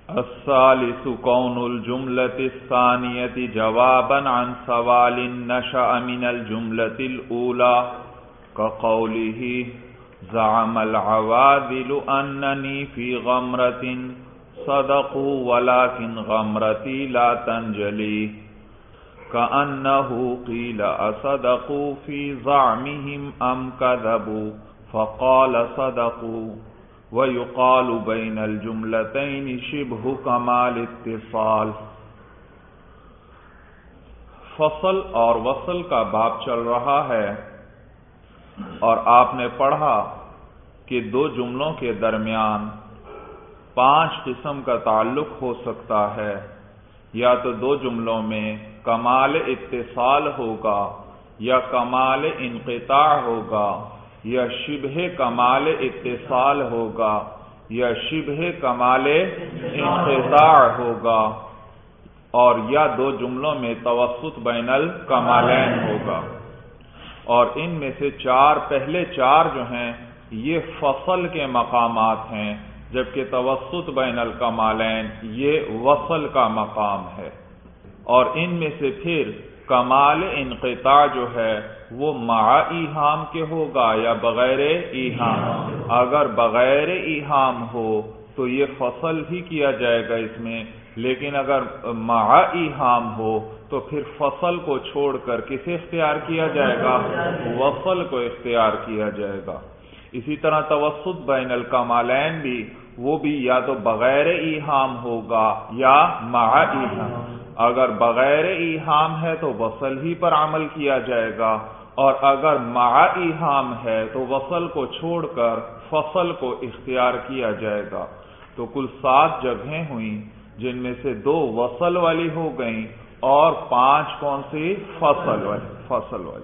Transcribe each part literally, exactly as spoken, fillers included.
الثالث كون الجملة الثانية جوابا عن سوال نشأ من الجملة الأولى كقوله زعم العواذل أنني في غمرة صدقوا ولكن غمرتي لا تنجلي كأنه قيل أصدقوا في زعمهم أم كذبوا فقال صدقوا وَيُقَالُ بَيْنَ الْجُمْلَتَيْنِ شِبْهُ كَمَالِ اتصال۔ فصل اور وصل کا باب چل رہا ہے اور آپ نے پڑھا کہ دو جملوں کے درمیان پانچ قسم کا تعلق ہو سکتا ہے، یا تو دو جملوں میں کمال اتصال ہوگا یا کمال انقطاع ہوگا یا شبہ کمال اتصال ہوگا یا شبہ کمال انقطاع ہوگا، اور یا دو جملوں میں توسط بین الکمالین ہوگا۔ اور ان میں سے چار پہلے چار جو ہیں یہ فصل کے مقامات ہیں، جبکہ توسط بین الکمالین یہ وصل کا مقام ہے۔ اور ان میں سے پھر کمال انقطاع جو ہے وہ مع ایہام کے ہوگا یا بغیر ایہام۔ اگر بغیر ایہام ہو تو یہ فصل ہی کیا جائے گا اس میں، لیکن اگر مع ایہام ہو تو پھر فصل کو چھوڑ کر کسے اختیار کیا جائے گا؟ وصل کو اختیار کیا جائے گا۔ اسی طرح توسط بین الکمالین بھی وہ بھی یا تو بغیر ایہام ہوگا یا مع ایہام۔ اگر بغیر ایہام ہے تو وصل ہی پر عمل کیا جائے گا، اور اگر مع ایہام ہے تو وصل کو چھوڑ کر فصل کو اختیار کیا جائے گا۔ تو کل سات جگہیں ہوئیں، جن میں سے دو وصل والی ہو گئیں اور پانچ کون سی؟ فصل والی فصل والی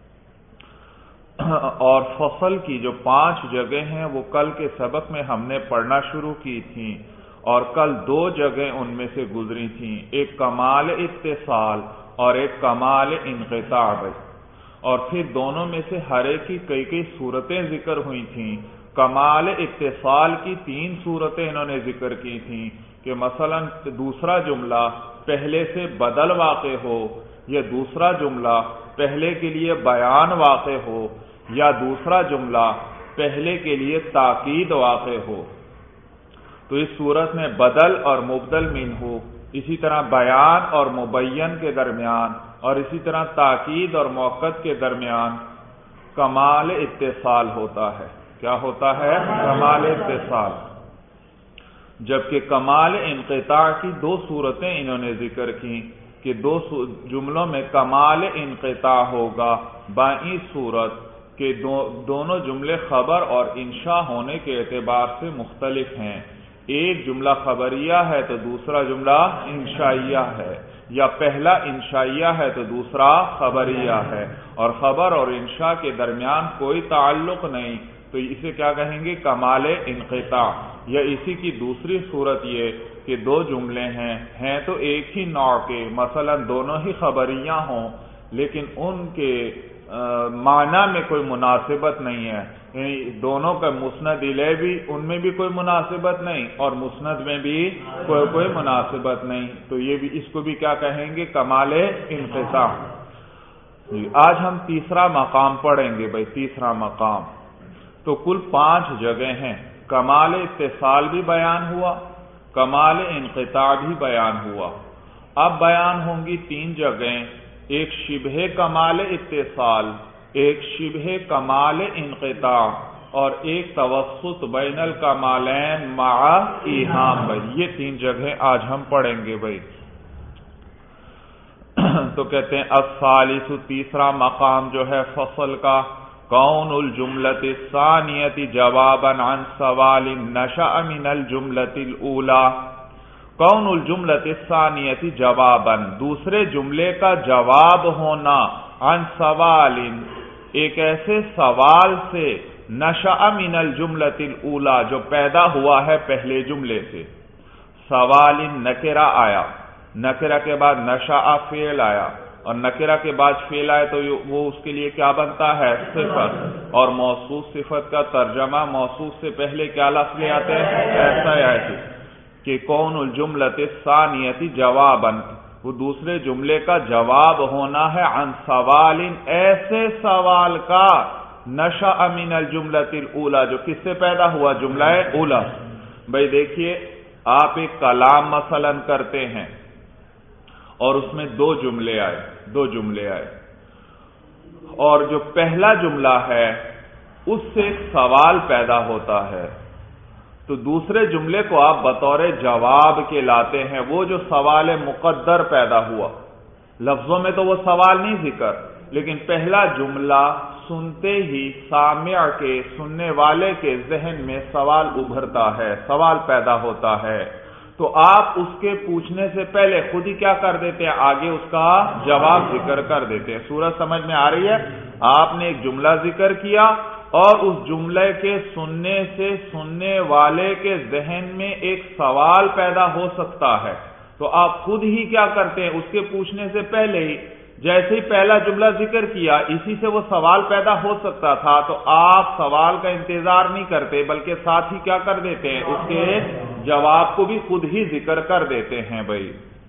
اور فصل کی جو پانچ جگہیں ہیں وہ کل کے سبق میں ہم نے پڑھنا شروع کی تھیں، اور کل دو جگہیں ان میں سے گزری تھیں، ایک کمال اتصال اور ایک کمال انقطاع، اور پھر دونوں میں سے ہر ایک کی کئی کئی صورتیں ذکر ہوئی تھیں۔ کمال اتصال کی تین صورتیں انہوں نے ذکر کی تھیں کہ مثلا دوسرا جملہ پہلے سے بدل واقع ہو، یا دوسرا جملہ پہلے کے لیے بیان واقع ہو، یا دوسرا جملہ پہلے کے لیے تاکید واقع ہو۔ تو اس صورت میں بدل اور مبدل منہ، اسی طرح بیان اور مبین کے درمیان، اور اسی طرح تاکید اور موقت کے درمیان کمال اتصال ہوتا ہے۔ کیا ہوتا ہے؟ کمال اتصال۔ جبکہ کمال انقطاع کی دو صورتیں انہوں نے ذکر کی کہ دو جملوں میں کمال انقطاع ہوگا بائیں صورت کہ دو دونوں جملے خبر اور انشاء ہونے کے اعتبار سے مختلف ہیں۔ ایک جملہ خبریہ ہے تو دوسرا جملہ انشائیہ ہے، یا پہلا انشائیہ ہے تو دوسرا خبریہ ہے، اور خبر اور انشاء کے درمیان کوئی تعلق نہیں، تو اسے کیا کہیں گے؟ کمال انقطاع۔ یا اسی کی دوسری صورت یہ کہ دو جملے ہیں ہیں تو ایک ہی نوع کے، مثلا دونوں ہی خبریاں ہوں، لیکن ان کے معنی میں کوئی مناسبت نہیں ہے، یعنی دونوں کا مسند الیہ بھی ان میں بھی کوئی مناسبت نہیں اور مسند میں بھی کوئی کوئی مناسبت نہیں، تو یہ بھی اس کو بھی کیا کہیں گے؟ کمال انقطاع۔ آج ہم تیسرا مقام پڑھیں گے بھائی، تیسرا مقام۔ تو کل پانچ جگہ ہیں، کمال اتصال بھی بیان ہوا، کمال انقطاع بھی بیان ہوا۔ اب بیان ہوں گی تین جگہیں، ایک شبہ کمال اتصال، ایک شبہ کمال انقطاع، اور ایک توسط بین الکمالین مع ایہام۔ بھائی یہ تین جگہیں آج ہم پڑھیں گے بھائی۔ تو کہتے ہیں الثالث، تیسرا مقام جو ہے فصل کا، کون الجملۃ الثانیۃ جوابا عن سوال نشأ من الجملۃ الاولی۔ کون الجملۃ الثانیۃ جوابا، دوسرے جملے کا جواب ہونا، عن سوال، ایک ایسے سوال سے، نشأ من الجملۃ الاولی، جو پیدا ہوا ہے پہلے جملے سے۔ سوال نکرہ آیا، نکرہ کے بعد نشأ فعل آیا، اور نکرہ کے بعد فعل آئے تو وہ اس کے لیے کیا بنتا ہے؟ صفت۔ اور موصوف صفت کا ترجمہ موصوف سے پہلے کیا لفظ لے آتے ہیں؟ ایسا یا ایسی، کہ کون الجملۃ الثانیۃ جوابا، وہ دوسرے جملے کا جواب ہونا ہے، عن سوال، ایسے سوال کا، نشأ من الجملۃ الاولی، جو کس سے پیدا ہوا، جملہ اولا۔ بھائی دیکھیے، آپ ایک کلام مثلا کرتے ہیں اور اس میں دو جملے آئے دو جملے آئے اور جو پہلا جملہ ہے اس سے ایک سوال پیدا ہوتا ہے، تو دوسرے جملے کو آپ بطور جواب کے لاتے ہیں۔ وہ جو سوال مقدر پیدا ہوا، لفظوں میں تو وہ سوال نہیں ذکر، لیکن پہلا جملہ سنتے ہی سامع کے، سننے والے کے ذہن میں سوال ابھرتا ہے، سوال پیدا ہوتا ہے، تو آپ اس کے پوچھنے سے پہلے خود ہی کیا کر دیتے ہیں، آگے اس کا جواب ذکر کر دیتے ہیں۔ سورج سمجھ میں آ رہی ہے؟ آپ نے ایک جملہ ذکر کیا اور اس جملے کے سننے سے سننے والے کے ذہن میں ایک سوال پیدا ہو سکتا ہے، تو آپ خود ہی کیا کرتے ہیں، اس کے پوچھنے سے پہلے ہی جیسے ہی پہلا جملہ ذکر کیا، اسی سے وہ سوال پیدا ہو سکتا تھا، تو آپ سوال کا انتظار نہیں کرتے بلکہ ساتھ ہی کیا کر دیتے ہیں، اس کے جواب کو بھی خود ہی ذکر کر دیتے ہیں۔ بھائی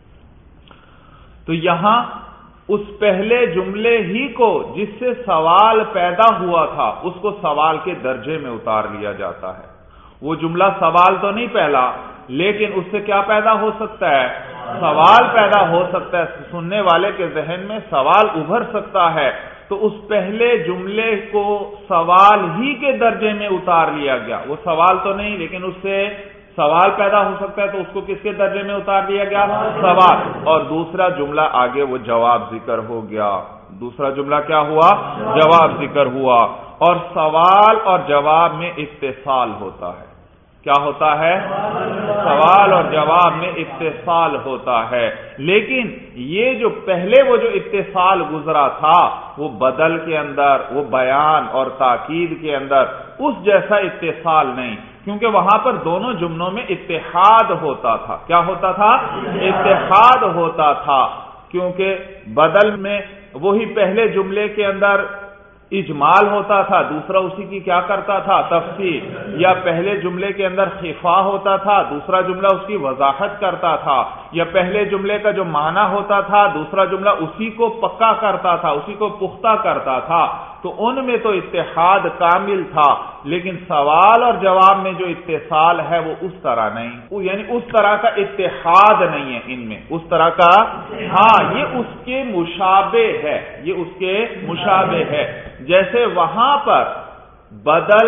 تو یہاں اس پہلے جملے ہی کو جس سے سوال پیدا ہوا تھا اس کو سوال کے درجے میں اتار لیا جاتا ہے۔ وہ جملہ سوال تو نہیں پہلا، لیکن اس سے کیا پیدا ہو سکتا ہے، سوال پیدا ہو سکتا ہے، سننے والے کے ذہن میں سوال ابھر سکتا ہے، تو اس پہلے جملے کو سوال ہی کے درجے میں اتار لیا گیا۔ وہ سوال تو نہیں، لیکن اس سے سوال پیدا ہو سکتا ہے، تو اس کو کس کے درجے میں اتار دیا گیا، سوال۔ اور دوسرا جملہ آگے وہ جواب ذکر ہو گیا، دوسرا جملہ کیا ہوا، جواب ذکر ہوا۔ اور سوال اور جواب میں اتصال ہوتا ہے، کیا ہوتا ہے، سوال اور جواب میں اتصال ہوتا ہے، لیکن یہ جو پہلے وہ جو اتصال گزرا تھا وہ بدل کے اندر، وہ بیان اور تاکید کے اندر اس جیسا اتصال نہیں، کیونکہ وہاں پر دونوں جملوں میں اتحاد ہوتا تھا۔ کیا ہوتا تھا، اتحاد ہوتا تھا، کیونکہ بدل میں وہی پہلے جملے کے اندر اجمال ہوتا تھا، دوسرا اسی کی کیا کرتا تھا، تفصیل، یا پہلے جملے کے اندر خفا ہوتا تھا، دوسرا جملہ اس کی وضاحت کرتا تھا، یا پہلے جملے کا جو معنی ہوتا تھا دوسرا جملہ اسی کو پکا کرتا تھا، اسی کو پختہ کرتا تھا، تو ان میں تو اتحاد کامل تھا، لیکن سوال اور جواب میں جو اتصال ہے وہ اس طرح نہیں، یعنی اس طرح کا اتحاد نہیں ہے ان میں، اس طرح کا، ہاں یہ اس کے مشابہ ہے، یہ اس کے مشابہ ہے۔ جیسے وہاں پر بدل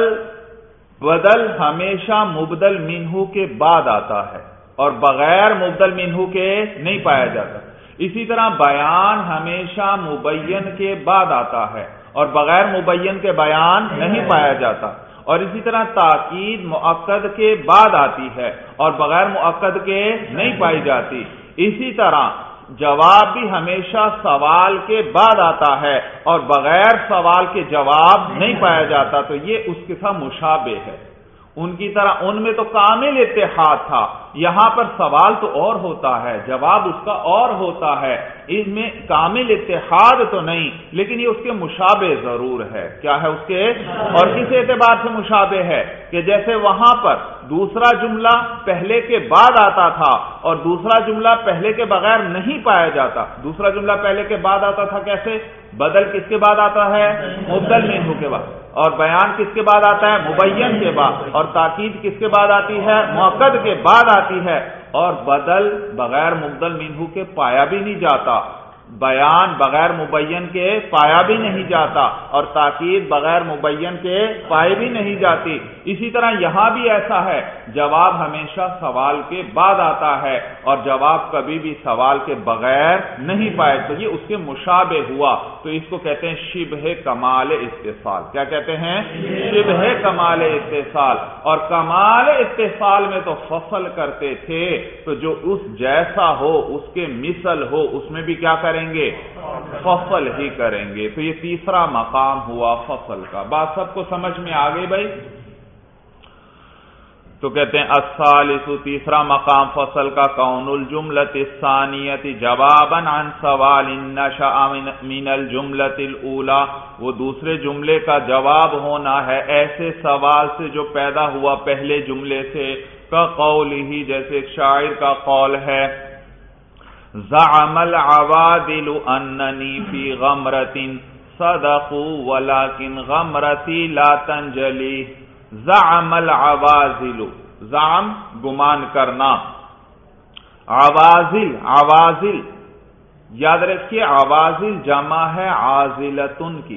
بدل ہمیشہ مبدل منہ کے بعد آتا ہے اور بغیر مبدل منہ کے نہیں پایا جاتا، اسی طرح بیان ہمیشہ مبین کے بعد آتا ہے اور بغیر مبین کے بیان نہیں پایا جاتا، اور اسی طرح تاکید مؤکد کے بعد آتی ہے اور بغیر مؤکد کے نہیں پائی جاتی، اسی طرح جواب بھی ہمیشہ سوال کے بعد آتا ہے اور بغیر سوال کے جواب نہیں پایا جاتا، تو یہ اس کے ساتھ مشابہ ہے، ان کی طرح ان میں تو کامل اتحاد تھا، یہاں پر سوال تو اور ہوتا ہے، جواب اس کا اور ہوتا ہے، اس میں کامل اتحاد تو نہیں، لیکن یہ اس کے مشابہ ضرور ہے۔ کیا ہے اس کے، اور کس اعتبار سے مشابہ ہے، کہ جیسے وہاں پر دوسرا جملہ پہلے کے بعد آتا تھا اور دوسرا جملہ پہلے کے بغیر نہیں پایا جاتا، دوسرا جملہ پہلے کے بعد آتا تھا، کیسے، بدل کس کے بعد آتا ہے، مبدل منہ کے بعد، اور بیان کس کے بعد آتا ہے، مبین کے بعد، اور تاکید کس کے بعد آتی ہے، مؤکد کے بعد آتی ہے، اور بدل بغیر مبدل منہ کے پایا بھی نہیں جاتا، بیان بغیر مبین کے پایا بھی نہیں جاتا، اور تاکید بغیر مبین کے پائے بھی نہیں جاتی۔ اسی طرح یہاں بھی ایسا ہے، جواب ہمیشہ سوال کے بعد آتا ہے اور جواب کبھی بھی سوال کے بغیر نہیں پائے، تو یہ اس کے مشابہ ہوا، تو اس کو کہتے ہیں شبہ کمال اتصال۔ کیا کہتے ہیں، شبہ کمال اتصال، اور کمال اتصال میں تو فصل کرتے تھے، تو جو اس جیسا ہو، اس کے مثل ہو، اس میں بھی کیا کریں گے، فصل ہی کریں گے، تو یہ تیسرا مقام ہوا فصل کا۔ بات سب کو سمجھ میں آ گئی بھائی؟ تو کہتے ہیں الثالث، تیسرا مقام فصل کا، کون الجملۃ الثانیۃ جوابا عن سوال نشأ من الجملۃ الاولی، وہ دوسرے جملے کا جواب ہونا ہے ایسے سوال سے جو پیدا ہوا پہلے جملے سے، کا قولہ، جیسے ایک شاعر کا قول ہے، زعم العوادل اننی فی غمرۃ صدقوا ولکن غمرتی لا تنجلی۔ زعم العوازل، زعم گمان کرنا، عوازل عوازل یاد رکھیے، عوازل جمع ہے عازلتن کی،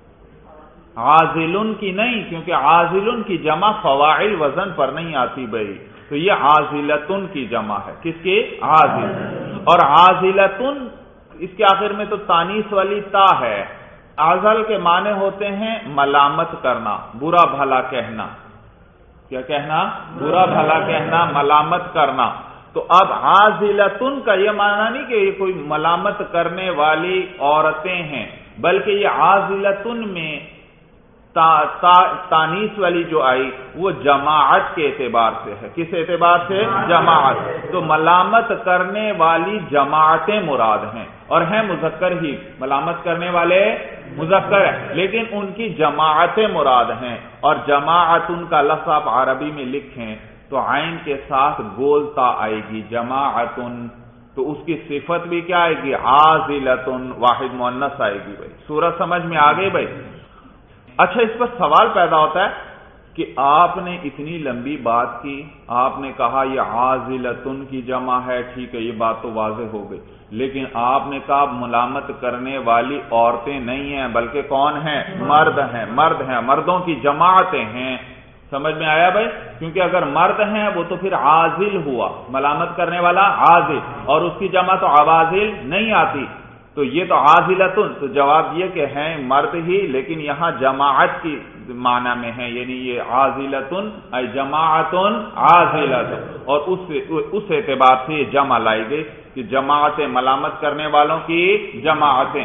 عازلن کی نہیں، کیونکہ عازلن کی جمع فواعل وزن پر نہیں آتی بھائی، تو یہ عازلتن کی جمع ہے، کس کی؟ عازل۔ اور عازلتن اس کے آخر میں تو تانیث والی تا ہے۔ عزل کے معنی ہوتے ہیں ملامت کرنا، برا بھلا کہنا۔ کیا کہنا؟ برا بھلا کہنا، ملامت کرنا۔ تو اب عازلتن کا یہ معنی نہیں کہ یہ کوئی ملامت کرنے والی عورتیں ہیں، بلکہ یہ عازلتن میں تا تا تانیث والی جو آئی وہ جماعت کے اعتبار سے ہے۔ کس اعتبار سے؟ جماعت۔ تو ملامت کرنے والی جماعتیں مراد ہیں، اور ہیں مذکر ہی، ملامت کرنے والے مذکر ہیں، لیکن ان کی جماعتیں مراد ہیں۔ اور جماعت ان کا لفظ آپ عربی میں لکھیں تو عین کے ساتھ گولتا آئے گی، جماعتن، تو اس کی صفت بھی کیا آئے گی؟ عازلتن، واحد مؤنث آئے گی بھائی۔ سورہ سمجھ میں آ گئی بھائی؟ اچھا، اس پر سوال پیدا ہوتا ہے کہ آپ نے اتنی لمبی بات کی، آپ نے کہا یہ عازلتن کی جمع ہے، ٹھیک ہے، یہ بات تو واضح ہو گئی، لیکن آپ نے کہا ملامت کرنے والی عورتیں نہیں ہیں، بلکہ کون ہیں؟ مرد ہیں، مرد ہیں، مردوں کی جماعتیں ہیں۔ سمجھ میں آیا بھائی؟ کیونکہ اگر مرد ہیں وہ تو پھر عازل ہوا، ملامت کرنے والا عازل، اور اس کی جمع تو عوازل نہیں آتی، تو یہ تو عازلتن، تو جواب یہ کہ ہیں مرد ہی، لیکن یہاں جماعت کی معنی میں ہے، یعنی یہ عازلتن ای جماعتن عازلتن، اور اس اس اعتبار سے یہ جمع لائی گئی کہ جماعتیں، ملامت کرنے والوں کی جماعتیں۔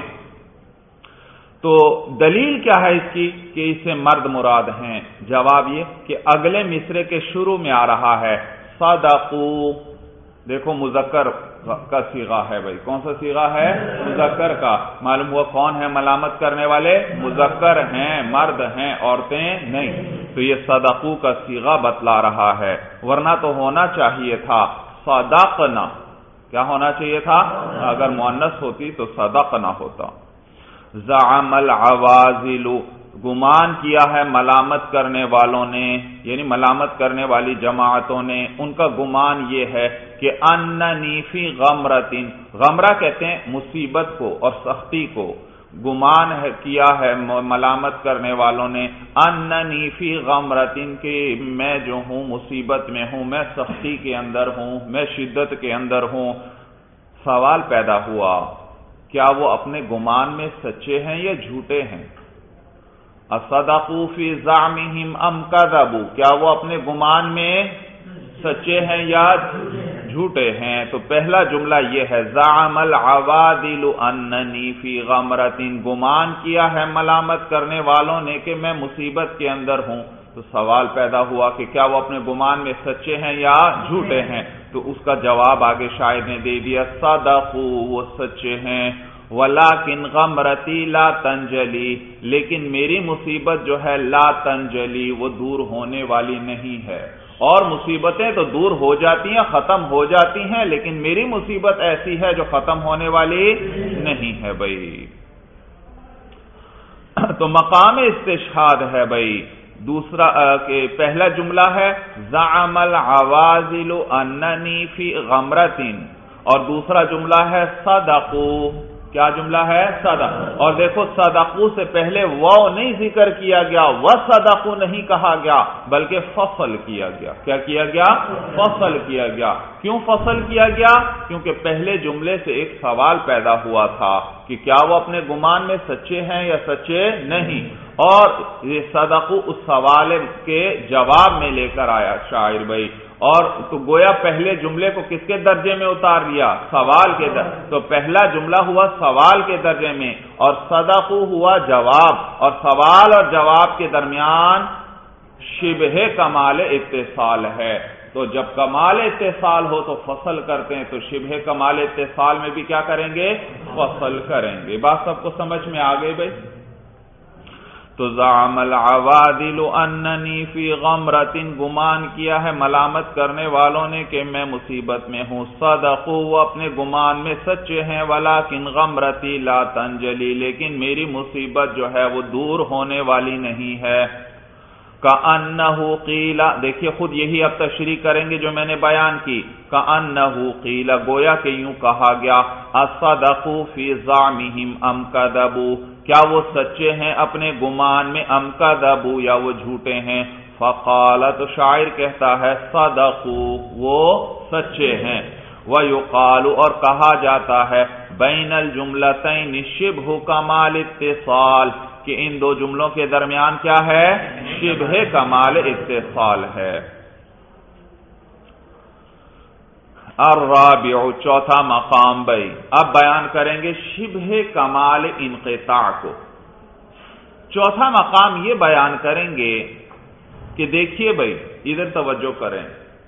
تو دلیل کیا ہے اس کی کہ اس سے مرد مراد ہیں؟ جواب یہ کہ اگلے مصرے کے شروع میں آ رہا ہے صدقوا، دیکھو مذکر کا صیغہ ہے بھائی، کون سا صیغہ ہے؟ مذکر کا۔ معلوم ہوا کون ہے ملامت کرنے والے؟ مذکر ہیں، مرد ہیں، عورتیں نہیں، تو یہ صدقوا کا صیغہ بتلا رہا ہے، ورنہ تو ہونا چاہیے تھا صدقنا۔ کیا ہونا چاہیے تھا؟ اگر مؤنث ہوتی تو صدقنا ہوتا۔ زعم العوازل، گمان کیا ہے ملامت کرنے والوں نے، یعنی ملامت کرنے والی جماعتوں نے، ان کا گمان یہ ہے کہ اننی فی غمرۃ، غمرہ کہتے ہیں مصیبت کو اور سختی کو، گمان ہے کیا ہے ملامت کرنے والوں نے اننی فی غمرۃ، کہ میں جو ہوں مصیبت میں ہوں، میں سختی کے اندر ہوں، میں شدت کے اندر ہوں۔ سوال پیدا ہوا کیا وہ اپنے گمان میں سچے ہیں یا جھوٹے ہیں؟ اصدقوا فی زعمہم ام کذبوا، کیا وہ اپنے گمان میں سچے ہیں یا جھوٹے ہیں؟ تو پہلا جملہ یہ ہے زعم العوادل اننی فی غمرۃ، گمان کیا ہے ملامت کرنے والوں نے کہ میں مصیبت کے اندر ہوں۔ تو سوال پیدا ہوا کہ کیا وہ اپنے گمان میں سچے ہیں یا جھوٹے ہیں؟ تو اس کا جواب آگے شاعر نے دے دیا، صدقوا، وہ سچے ہیں، ولیکن غمرتی لا تنجلی، لیکن میری مصیبت جو ہے لا تنجلی، وہ دور ہونے والی نہیں ہے۔ اور مصیبتیں تو دور ہو جاتی ہیں، ختم ہو جاتی ہیں، لیکن میری مصیبت ایسی ہے جو ختم ہونے والی نہیں ہے بھائی۔ تو مقام استشہاد ہے بھائی دوسرا، کہ پہلا جملہ ہے زعم العوازل اننی فی غمرۃ، اور دوسرا جملہ ہے صدقوا۔ کیا جملہ ہے؟ صدق۔ اور دیکھو صدقوا سے پہلے واو نہیں ذکر کیا گیا، وصدقوا نہیں کہا گیا، بلکہ فصل کیا گیا۔ کیا کیا گیا؟ فصل کیا گیا۔ کیوں فصل کیا گیا؟ کیونکہ پہلے جملے سے ایک سوال پیدا ہوا تھا کہ کیا وہ اپنے گمان میں سچے ہیں یا سچے نہیں، اور یہ صدقوا اس سوال کے جواب میں لے کر آیا شاعر بھائی، اور تو گویا پہلے جملے کو کس کے درجے میں اتار دیا؟ سوال کے درجے۔ تو پہلا جملہ ہوا سوال کے درجے میں، اور صدقوا ہوا جواب، اور سوال اور جواب کے درمیان شبہ کمال اتصال ہے۔ تو جب کمال اتصال ہو تو فصل کرتے ہیں، تو شبہ کمال اتصال میں بھی کیا کریں گے؟ فصل کریں گے۔ بات سب کو سمجھ میں آ گئی بھائی؟ تو زعم العوادل اننی فی غمرۃ، گمان کیا ہے ملامت کرنے والوں نے کہ میں مصیبت میں ہوں. صدقوا، وہ اپنے گمان میں سچے ہیں. ولکن غمرتی لا تنجلی، لیکن میری مصیبت جو ہے وہ دور ہونے والی نہیں ہے. کأنہ قیل، دیکھیے خود یہی اب تشریح کریں گے جو میں نے بیان کی. کأنہ قیل، گویا کہ یوں کہا گیا، اصدقوا فی زعمہم ام کذبوا، کیا وہ سچے ہیں اپنے گمان میں، ام کذبوا، یا وہ جھوٹے ہیں. فقال، تو شاعر کہتا ہے صدقوا، وہ سچے ہیں. ویقال، اور کہا جاتا ہے بین الجملتین شبہ کمال اتصال، کہ ان دو جملوں کے درمیان کیا ہے، شبہ کمال اتصال ہے. الرابع، چوتھا مقام بھائی، اب بیان کریں گے شبہ کمال انقطاع کو. چوتھا مقام یہ بیان کریں گے کہ دیکھیے بھائی، ادھر توجہ کریں،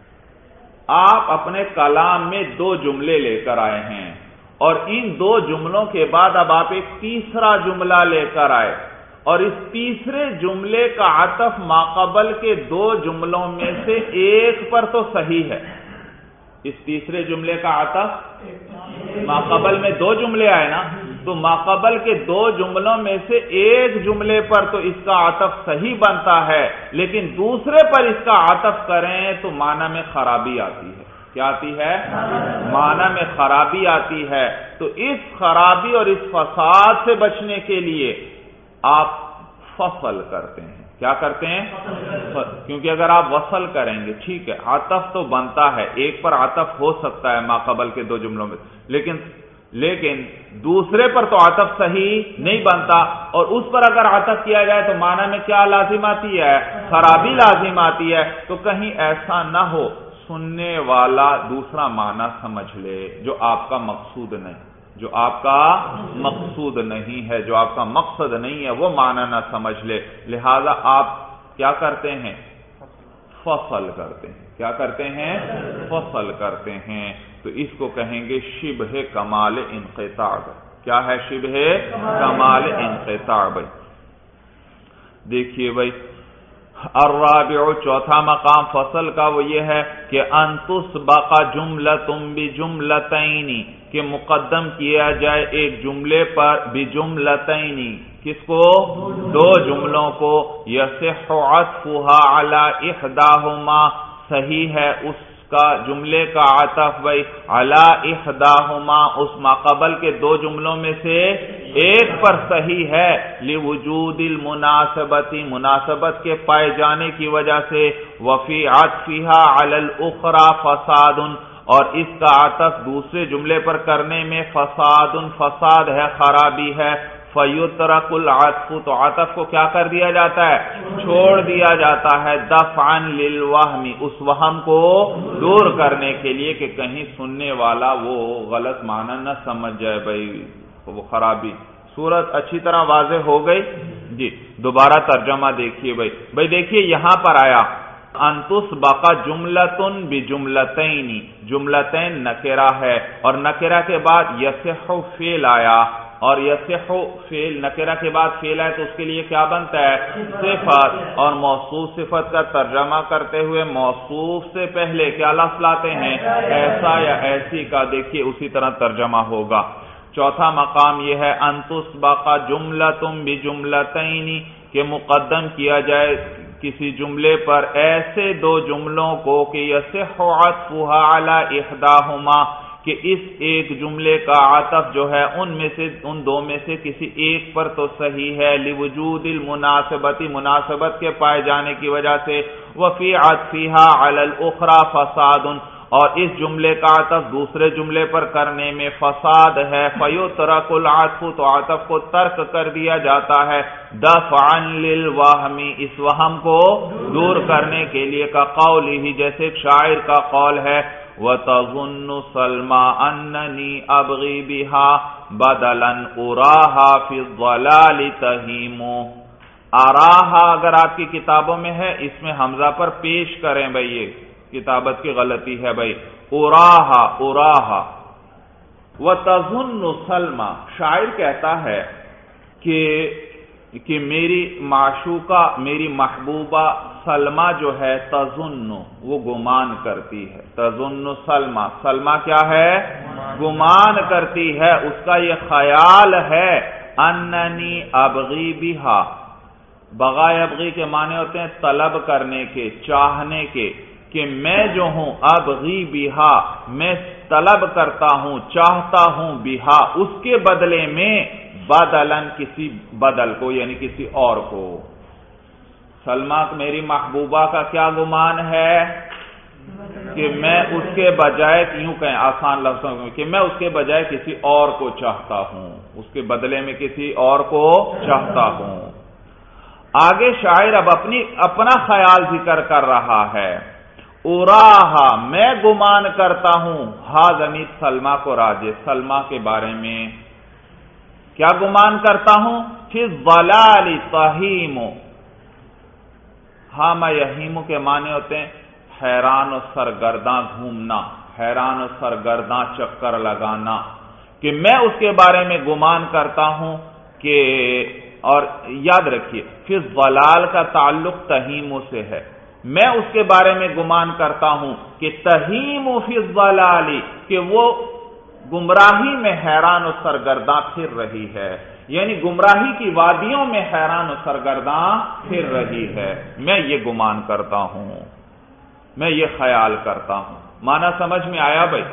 آپ اپنے کلام میں دو جملے لے کر آئے ہیں اور ان دو جملوں کے بعد اب آپ ایک تیسرا جملہ لے کر آئے، اور اس تیسرے جملے کا عطف ماقبل کے دو جملوں میں سے ایک پر تو صحیح ہے. اس تیسرے جملے کا عطف ماقبل میں دو جملے آئے نا، تو ماقبل کے دو جملوں میں سے ایک جملے پر تو اس کا عطف صحیح بنتا ہے، لیکن دوسرے پر اس کا عطف کریں تو معنی میں خرابی آتی ہے. کیا آتی ہے؟ معنی میں خرابی آتی ہے. تو اس خرابی اور اس فساد سے بچنے کے لیے آپ فصل کرتے ہیں. کیا کرتے ہیں؟ کیونکہ اگر آپ وصل کریں گے، ٹھیک ہے، عطف تو بنتا ہے، ایک پر عطف ہو سکتا ہے ماقبل کے دو جملوں میں، لیکن لیکن دوسرے پر تو عطف صحیح نہیں بنتا، اور اس پر اگر عطف کیا جائے تو معنی میں کیا لازم آتی ہے؟ خرابی لازم آتی ہے. تو کہیں ایسا نہ ہو سننے والا دوسرا معنی سمجھ لے جو آپ کا مقصود نہیں، جو آپ کا مقصود نہیں ہے، جو آپ کا مقصد نہیں ہے، وہ معنی نہ سمجھ لے. لہذا آپ کیا کرتے ہیں؟ فصل کرتے ہیں. کیا کرتے ہیں؟ فصل کرتے ہیں. تو اس کو کہیں گے شبہ کمال انقطاع. کیا ہے شبہ کمال انقطاع بھائی؟ دیکھیے بھائی، الرابع، چوتھا مقام فصل کا وہ یہ ہے کہ ان تسبق جملۃ بجملتین، کہ مقدم کیا جائے ایک جملے پر بجملتین، کس کو؟ دو جملوں کو. یصح عطفها علی احداہما، صحیح ہے اس کا جملے کا عطف بھائی علی احداہما، اس ماقبل کے دو جملوں میں سے ایک پر صحیح ہے. لوجود المناسبت، مناسبت کے پائے جانے کی وجہ سے. وفی عطفها علی الاخرى فساد، اور اس کا عطف دوسرے جملے پر کرنے میں فساد، فساد ہے، خرابی ہے. فیترک العطف، تو عطف کو کیا کر دیا جاتا ہے؟ چھوڑ دیا جاتا ہے. دفعا للوہم، اس وہم کو دور کرنے کے لیے کہ کہیں سننے والا وہ غلط معنی نہ سمجھ جائے بھائی، وہ خرابی. صورت اچھی طرح واضح ہو گئی جی. دوبارہ ترجمہ دیکھیے بھائی. بھائی دیکھیے یہاں پر آیا ان تسبق جملۃ بجملتین، جملتین نکرہ ہے، اور نکرہ کے بعد یصح فعل آیا، اور یصح فعل نکرہ کے بعد فعل آئے تو اس کے لیے کیا بنتا ہے؟ صفت. اور موصوف صفت کا ترجمہ کرتے ہوئے موصوف سے پہلے کیا لفظ لاتے ہیں؟ ایسا یا ایسی کا. دیکھیے اسی طرح ترجمہ ہوگا. چوتھا مقام یہ ہے ان تسبق جملۃ بجملتین، کہ مقدم کیا جائے کسی جملے پر ایسے دو جملوں کو کہ یصح عطفها علی احداہما، کہ اس ایک جملے کا عطف جو ہے ان میں سے ان دو میں سے کسی ایک پر تو صحیح ہے. لوجود المناسبت، مناسبت کے پائے جانے کی وجہ سے. وفی عطفها علی الاخرى فساد، اور اس جملے کا عطف دوسرے جملے پر کرنے میں فساد ہے. فیترک العطف، تو عطف کو ترک کر دیا جاتا ہے. دفعا للوہم، اس وہم کو دور کرنے کے لیے. کا قول ہی، جیسے ایک شاعر کا قول ہے وَتَظُنُّ سَلْمَا أَنَّنِي أَبْغِي بِهَا بَدَلًا أُرَاهَا فِي الضَّلَالِ تَهِيمُ. اراہا اگر آپ کی کتابوں میں ہے اس میں حمزہ پر پیش کریں بھائی، یہ کتابت کی غلطی ہے بھائی. اراہا اراہا. وَتَظُنُّ سَلْمَا، شاعر کہتا ہے کہ کہ میری معشوقہ میری محبوبہ سلمہ جو ہے تظن وہ گمان کرتی ہے، تظن سلمہ، سلمہ کیا ہے؟ گمان کرتی ہے، اس کا یہ خیال ہے اننی ابغی بہا، بغا ابغی کے معنی ہوتے ہیں طلب کرنے کے، چاہنے کے، کہ میں جو ہوں ابغی بہا میں طلب کرتا ہوں، چاہتا ہوں بہا اس کے بدلے میں بدلن کسی بدل کو، یعنی کسی اور کو۔ سلمہ میری محبوبہ کا کیا گمان ہے کہ میں اس کے بجائے، یوں کہیں آسان لفظوں میں، کہ میں اس کے بجائے کسی اور کو چاہتا ہوں، اس کے بدلے میں کسی اور کو چاہتا ہوں۔ آگے شاعر اب اپنی اپنا خیال ذکر کر رہا ہے، اراہا میں گمان کرتا ہوں، ہا ضمیر سلمہ کو راجع، سلمہ کے بارے میں کیا گمان کرتا ہوں؟ فی الضلال تہیم، ہاں میں یہیم کے معنی ہوتے ہیں حیران و سرگرداں گھومنا، حیران و سرگرداں چکر لگانا، کہ میں اس کے بارے میں گمان کرتا ہوں کہ، اور یاد رکھیے فی الضلال کا تعلق تہیم سے ہے، میں اس کے بارے میں گمان کرتا ہوں کہ تہیم فی الضلال، کہ وہ گمراہی میں حیران و سرگرداں پھر رہی ہے، یعنی گمراہی کی وادیوں میں حیران و سرگرداں پھر رہی ہے، میں یہ گمان کرتا ہوں، میں یہ خیال کرتا ہوں۔ معنی سمجھ میں آیا بھائی؟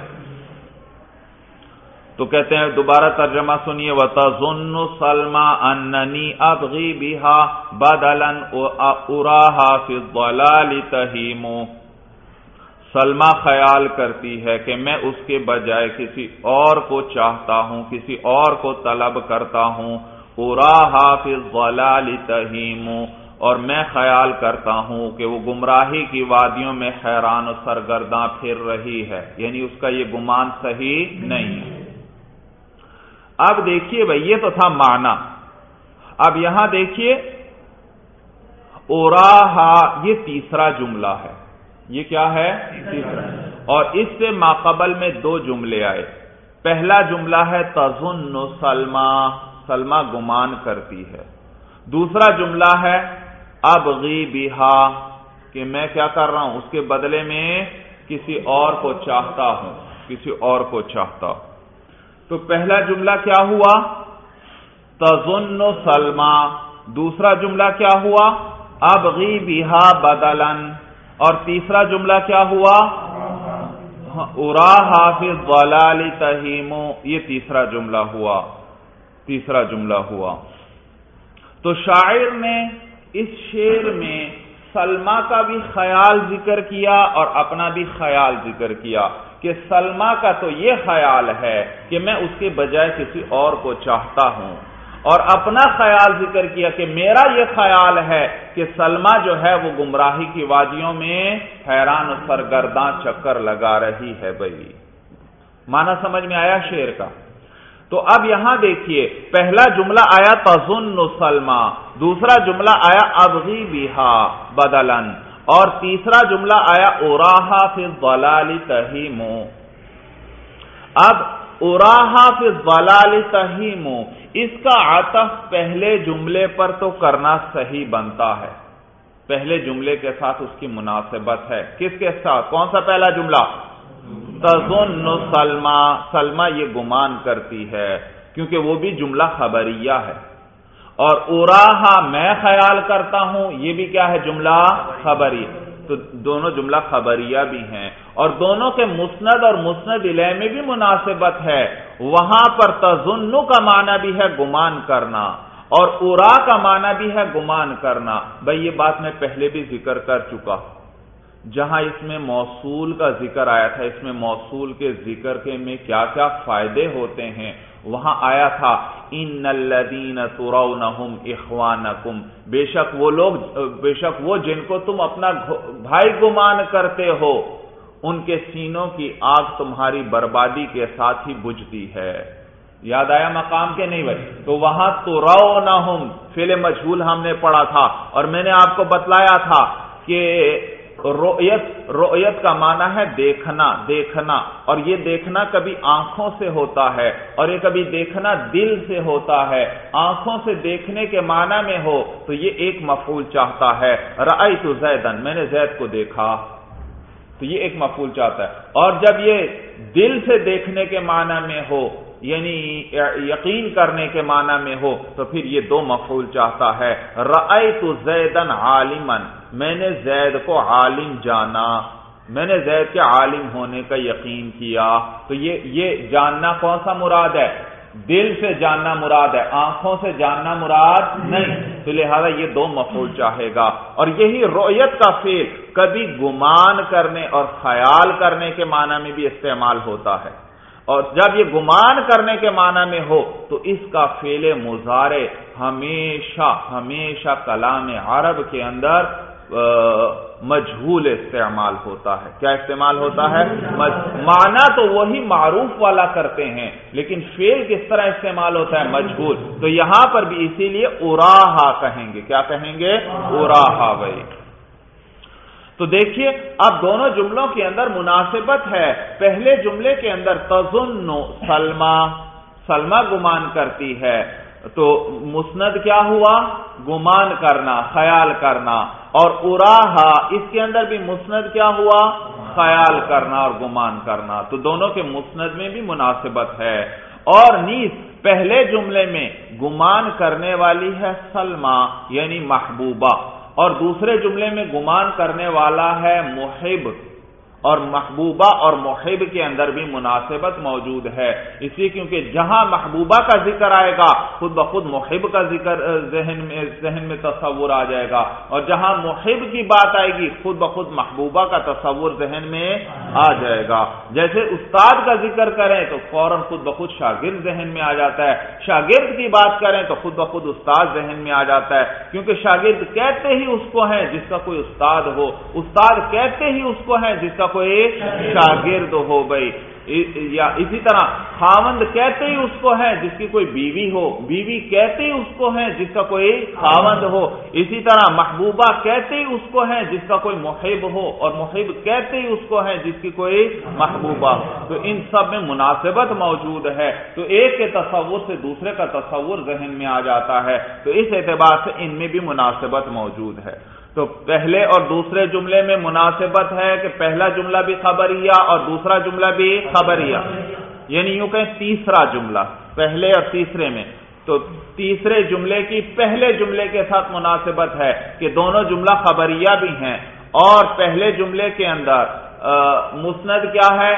تو کہتے ہیں دوبارہ ترجمہ سنیے، وَتَظُنُّ سَلْمَى أَنَّنِي أَبْغِي بِهَا بَدَلًا أُرَاهَا فِي الضَّلَالِ تَهِيمُ، سلمہ خیال کرتی ہے کہ میں اس کے بجائے کسی اور کو چاہتا ہوں، کسی اور کو طلب کرتا ہوں، اراہا فی الضلال تہیم، اور میں خیال کرتا ہوں کہ وہ گمراہی کی وادیوں میں حیران و سرگرداں پھر رہی ہے، یعنی اس کا یہ گمان صحیح نہیں ہے۔ اب دیکھیے بھائی، یہ تو تھا معنی، اب یہاں دیکھیے اراہا یہ تیسرا جملہ ہے، یہ کیا ہے؟ تیسرا، اور اس سے ماقبل میں دو جملے آئے۔ پہلا جملہ ہے تظن سلمہ، سلمہ گمان کرتی ہے، دوسرا جملہ ہے ابغی بہا، کہ میں کیا کر رہا ہوں، اس کے بدلے میں کسی اور کو چاہتا ہوں، کسی اور کو چاہتا ہوں۔ تو پہلا جملہ کیا ہوا؟ تظن سلمہ، دوسرا جملہ کیا ہوا؟ ابغی بہا بدلن، اور تیسرا جملہ کیا ہوا؟ اراہا فی الضلال تہیم، یہ تیسرا جملہ ہوا، تیسرا جملہ ہوا۔ تو شاعر نے اس شعر میں سلمہ کا بھی خیال ذکر کیا اور اپنا بھی خیال ذکر کیا، کہ سلمہ کا تو یہ خیال ہے کہ میں اس کے بجائے کسی اور کو چاہتا ہوں، اور اپنا خیال ذکر کیا کہ میرا یہ خیال ہے کہ سلمہ جو ہے وہ گمراہی کی وادیوں میں حیران و سرگرداں چکر لگا رہی ہے۔ بھائی معنی سمجھ میں آیا شعر کا؟ تو اب یہاں دیکھیے، پہلا جملہ آیا تظن سلمہ، دوسرا جملہ آیا ابغی بہا بدلن، اور تیسرا جملہ آیا اراہا فی الضلال تہیم۔ اب اراہا فی الضلال تہیم، اس کا عطف پہلے جملے پر تو کرنا صحیح بنتا ہے، پہلے جملے کے ساتھ اس کی مناسبت ہے۔ کس کے ساتھ؟ کون سا پہلا جملہ؟ تظن سلمہ، سلمہ یہ گمان کرتی ہے، کیونکہ وہ بھی جملہ خبریہ ہے، اور اراہا میں خیال کرتا ہوں، یہ بھی کیا ہے؟ جملہ خبری، تو دونوں جملہ خبریہ بھی ہیں، اور دونوں کے مسند اور مسند الیہ میں بھی مناسبت ہے۔ وہاں پر تظن کا معنی بھی ہے گمان کرنا، اور ارا کا معنی بھی ہے گمان کرنا۔ بھئی یہ بات میں پہلے بھی ذکر کر چکا، جہاں اس میں موصول کا ذکر آیا تھا، اس میں موصول کے ذکر کے میں کیا کیا فائدے ہوتے ہیں، وہاں آیا تھا ان الذین ترونہم اخوانکم، بے شک وہ لوگ، بے شک وہ جن کو تم اپنا بھائی گمان کرتے ہو، ان کے سینوں کی آگ تمہاری بربادی کے ساتھ ہی بجھتی ہے۔ یاد آیا مقام کے نہیں بھائی؟ تو وہاں ترونہم فعل مجہول ہم نے پڑھا تھا، اور میں نے آپ کو بتلایا تھا کہ رؤیت رؤیت کا معنی ہے دیکھنا دیکھنا اور یہ دیکھنا کبھی آنکھوں سے ہوتا ہے اور یہ کبھی دیکھنا دل سے ہوتا ہے. آنکھوں سے دیکھنے کے معنی میں ہو تو یہ ایک مفعول چاہتا ہے. رأیت زیدن، میں نے زید کو دیکھا، تو یہ ایک مفعول چاہتا ہے. اور جب یہ دل سے دیکھنے کے معنی میں ہو یعنی یقین کرنے کے معنی میں ہو تو پھر یہ دو مفعول چاہتا ہے. رأیت زیدن عالما، میں نے زید کو عالم جانا، میں نے زید کے عالم ہونے کا یقین کیا. تو یہ یہ جاننا کون سا مراد ہے؟ دل سے جاننا مراد ہے، آنکھوں سے جاننا مراد نہیں. تو لہذا یہ دو مفعول چاہے گا. اور یہی رؤیت کا فعل کبھی گمان کرنے اور خیال کرنے کے معنی میں بھی استعمال ہوتا ہے. اور جب یہ گمان کرنے کے معنی میں ہو تو اس کا فعل مضارع ہمیشہ ہمیشہ کلام عرب کے اندر مجہول استعمال ہوتا ہے. کیا استعمال ہوتا ہے؟ معنی تو وہی معروف والا کرتے ہیں لیکن فعل کس طرح استعمال ہوتا ہے؟ مجہول. تو یہاں پر بھی اسی لیے اراہا کہیں گے. کیا کہیں گے؟ اراہا. بھائی تو دیکھیے اب دونوں جملوں کے اندر مناسبت ہے. پہلے جملے کے اندر تظن سلمہ، سلمہ گمان کرتی ہے، تو مسند کیا ہوا؟ گمان کرنا، خیال کرنا. اور اراہا اس کے اندر بھی مسند کیا ہوا؟ خیال کرنا اور گمان کرنا. تو دونوں کے مسند میں بھی مناسبت ہے. اور نیز پہلے جملے میں گمان کرنے والی ہے سلمہ یعنی محبوبہ، اور دوسرے جملے میں گمان کرنے والا ہے محب. اور محبوبہ اور محب کے اندر بھی مناسبت موجود ہے، اس لیے کیونکہ جہاں محبوبہ کا ذکر آئے گا خود بخود محب کا ذکر ذہن میں ذہن میں تصور آ جائے گا، اور جہاں محب کی بات آئے گی خود بخود محبوبہ کا تصور ذہن میں آ جائے گا. جیسے استاد کا ذکر کریں تو فوراً خود بخود شاگرد ذہن میں آ جاتا ہے، شاگرد کی بات کریں تو خود بخود استاد ذہن میں آ جاتا ہے، کیونکہ شاگرد کہتے ہی اس کو ہیں جس کا کوئی استاد ہو، استاد کہتے ہی اس کو ہیں جس کا کوئی شاگرد ہو. بھائی یا اسی طرح خاوند کہتے ہی اس کو ہے جس کی کوئی بیوی ہو، بیوی کہتے ہی اس کو ہے جس کا کوئی خاوند ہو. اسی طرح محبوبہ کہتے ہی اس کو ہے جس کا کوئی محب ہو، اور محب کہتے ہی اس کو ہے جس کی کوئی محبوبہ. تو ان سب میں مناسبت موجود ہے، تو ایک کے تصور سے دوسرے کا تصور ذہن میں آ جاتا ہے. تو اس اعتبار سے ان میں بھی مناسبت موجود ہے. تو پہلے اور دوسرے جملے میں مناسبت ہے کہ پہلا جملہ بھی خبریہ اور دوسرا جملہ بھی خبریہ، یعنی یوں کہیں تیسرا جملہ پہلے اور تیسرے میں. تو تیسرے جملے کی پہلے جملے کے ساتھ مناسبت ہے کہ دونوں جملہ خبریہ بھی ہیں، اور پہلے جملے کے اندر مسند کیا ہے؟